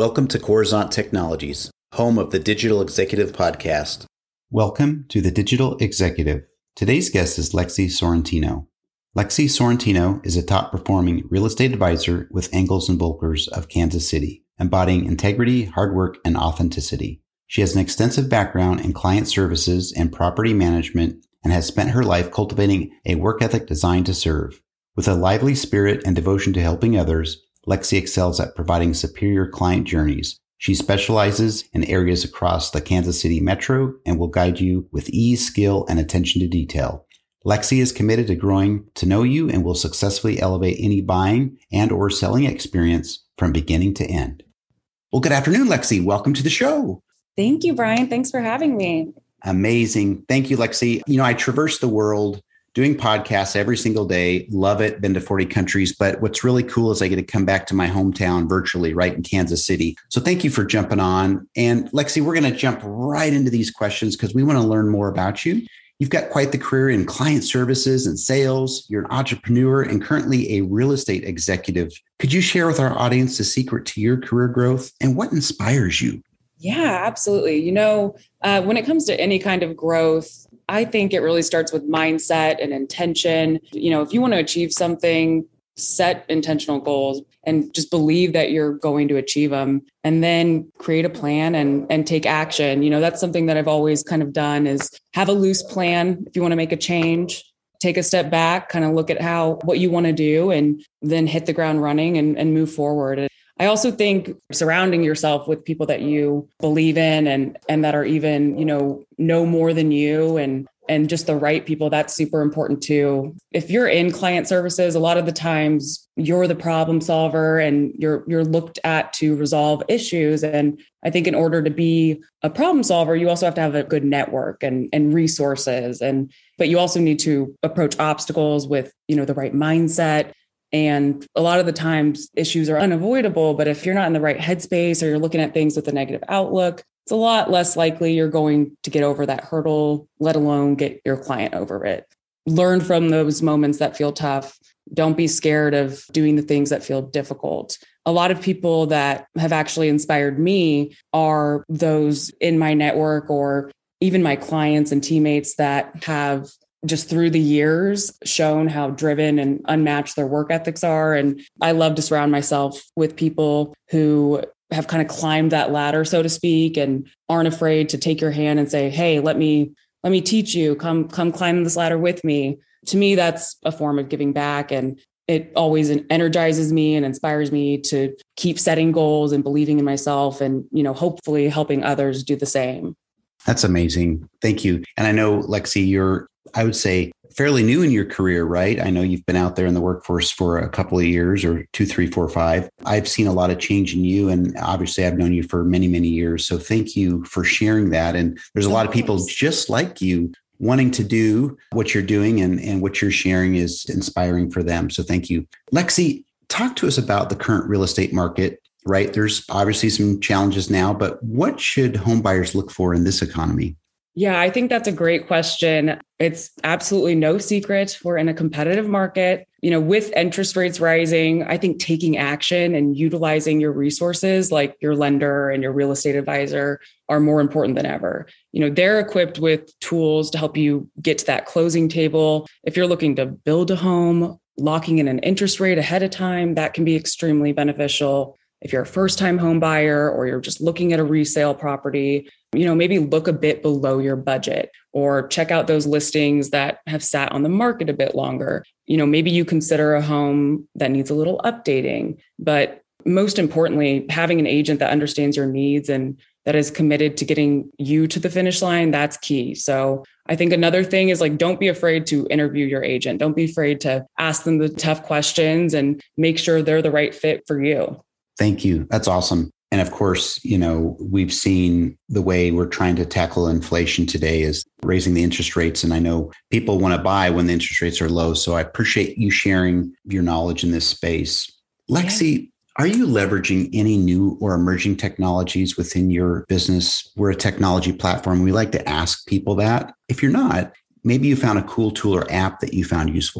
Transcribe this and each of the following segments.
Welcome to Coruzant Technologies, home of the Digital Executive Podcast. Welcome to the Digital Executive. Today's guest is Lexi Sorrentino. Lexi Sorrentino is a top-performing real estate advisor with Ingalls & Volkers of Kansas City, embodying integrity, hard work, and authenticity. She has an extensive background in client services and property management and has spent her life cultivating a work ethic designed to serve. With a lively spirit and devotion to helping others, Lexi excels at providing superior client journeys. She specializes in areas across the Kansas City metro and will guide you with ease, skill, and attention to detail. Lexi is committed to growing to know you and will successfully elevate any buying and or selling experience from beginning to end. Well, good afternoon, Lexi. Welcome to the show. Thank you, Brian. Thanks for having me. Amazing. Thank you, Lexi. I traverse the world doing podcasts every single day. Love it. Been to 40 countries. But what's really cool is I get to come back to my hometown virtually, right in Kansas City. So thank you for jumping on. And Lexi, we're going to jump right into these questions because we want to learn more about you. You've got quite the career in client services and sales. You're an entrepreneur and currently a real estate executive. Could you share with our audience the secret to your career growth and what inspires you? Yeah, absolutely. When it comes to any kind of growth, I think it really starts with mindset and intention. If you want to achieve something, set intentional goals and just believe that you're going to achieve them, and then create a plan and take action. That's something that I've always kind of done is have a loose plan. If you want to make a change, take a step back, kind of look at what you want to do, and then hit the ground running and move forward. I also think surrounding yourself with people that you believe in and that are even, know more than you and just the right people, that's super important too. If you're in client services, a lot of the times you're the problem solver and you're looked at to resolve issues. And I think in order to be a problem solver, you also have to have a good network and resources. But you also need to approach obstacles with, the right mindset. And a lot of the times issues are unavoidable, but if you're not in the right headspace or you're looking at things with a negative outlook, it's a lot less likely you're going to get over that hurdle, let alone get your client over it. Learn from those moments that feel tough. Don't be scared of doing the things that feel difficult. A lot of people that have actually inspired me are those in my network or even my clients and teammates that have just through the years shown how driven and unmatched their work ethics are. And I love to surround myself with people who have kind of climbed that ladder, so to speak, and aren't afraid to take your hand and say, hey, let me teach you, come climb this ladder with me. To me, that's a form of giving back. And it always energizes me and inspires me to keep setting goals and believing in myself and, hopefully helping others do the same. That's amazing. Thank you. And I know, Lexi, you're, I would say, fairly new in your career, right? I know you've been out there in the workforce for a couple of years or 2, 3, 4, 5. I've seen a lot of change in you. And obviously, I've known you for many, many years. So thank you for sharing that. And there's a lot of people just like you wanting to do what you're doing and what you're sharing is inspiring for them. So thank you. Lexi, talk to us about the current real estate market. Right. There's obviously some challenges now, but what should home buyers look for in this economy? Yeah, I think that's a great question. It's absolutely no secret. We're in a competitive market. With interest rates rising, I think taking action and utilizing your resources like your lender and your real estate advisor are more important than ever. They're equipped with tools to help you get to that closing table. If you're looking to build a home, locking in an interest rate ahead of time, that can be extremely beneficial. If you're a first-time home buyer or you're just looking at a resale property, maybe look a bit below your budget or check out those listings that have sat on the market a bit longer. Maybe you consider a home that needs a little updating, but most importantly, having an agent that understands your needs and that is committed to getting you to the finish line, that's key. So I think another thing is don't be afraid to interview your agent. Don't be afraid to ask them the tough questions and make sure they're the right fit for you. Thank you. That's awesome. And of course, we've seen the way we're trying to tackle inflation today is raising the interest rates. And I know people want to buy when the interest rates are low. So I appreciate you sharing your knowledge in this space. Lexi, are you leveraging any new or emerging technologies within your business? We're a technology platform. We like to ask people that. If you're not, maybe you found a cool tool or app that you found useful.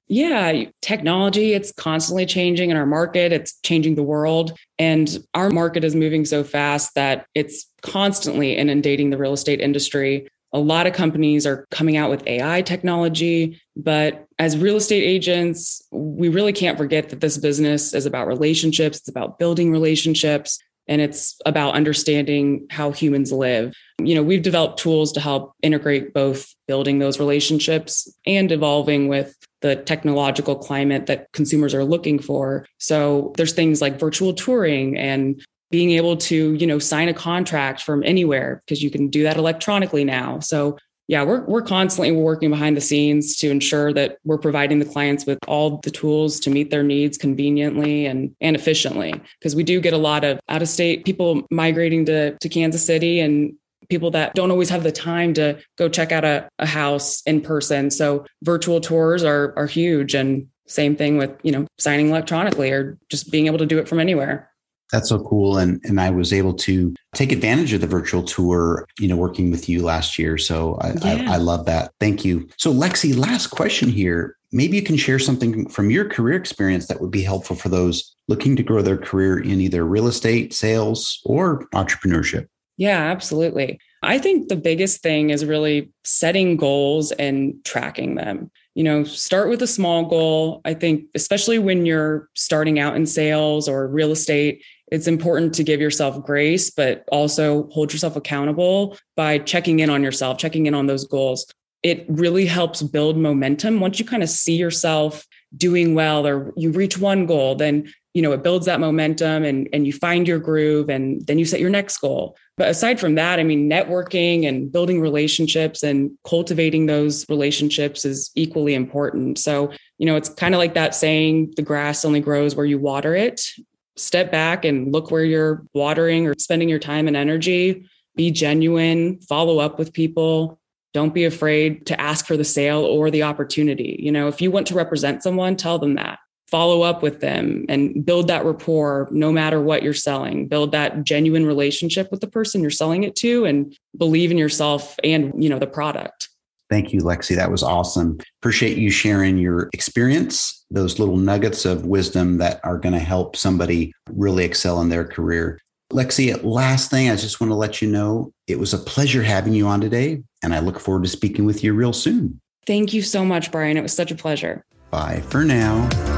Yeah, technology, it's constantly changing in our market. It's changing the world. And our market is moving so fast that it's constantly inundating the real estate industry. A lot of companies are coming out with AI technology, but as real estate agents, we really can't forget that this business is about relationships. It's about building relationships, and it's about understanding how humans live. We've developed tools to help integrate both building those relationships and evolving with the technological climate that consumers are looking for. So there's things like virtual touring and being able to, sign a contract from anywhere, because you can do that electronically now. So yeah, we're constantly working behind the scenes to ensure that we're providing the clients with all the tools to meet their needs conveniently and efficiently. Because we do get a lot of out-of-state people migrating to Kansas City, and people that don't always have the time to go check out a house in person. So virtual tours are huge. And same thing with, signing electronically or just being able to do it from anywhere. That's so cool. And I was able to take advantage of the virtual tour, working with you last year. So I love that. Thank you. So Lexi, last question here. Maybe you can share something from your career experience that would be helpful for those looking to grow their career in either real estate, sales, or entrepreneurship. Yeah, absolutely. I think the biggest thing is really setting goals and tracking them. Start with a small goal. I think, especially when you're starting out in sales or real estate, it's important to give yourself grace, but also hold yourself accountable by checking in on yourself, checking in on those goals. It really helps build momentum. Once you kind of see yourself doing well, or you reach one goal, then it builds that momentum and you find your groove, and then you set your next goal. But aside from that, networking and building relationships and cultivating those relationships is equally important. So, it's kind of like that saying, the grass only grows where you water it. Step back and look where you're watering or spending your time and energy. Be genuine, follow up with people. Don't be afraid to ask for the sale or the opportunity. If you want to represent someone, tell them that. Follow up with them and build that rapport no matter what you're selling. Build that genuine relationship with the person you're selling it to, and believe in yourself and, the product. Thank you, Lexi. That was awesome. Appreciate you sharing your experience, those little nuggets of wisdom that are going to help somebody really excel in their career. Lexi, last thing, I just want to let you know, it was a pleasure having you on today, and I look forward to speaking with you real soon. Thank you so much, Brian. It was such a pleasure. Bye for now.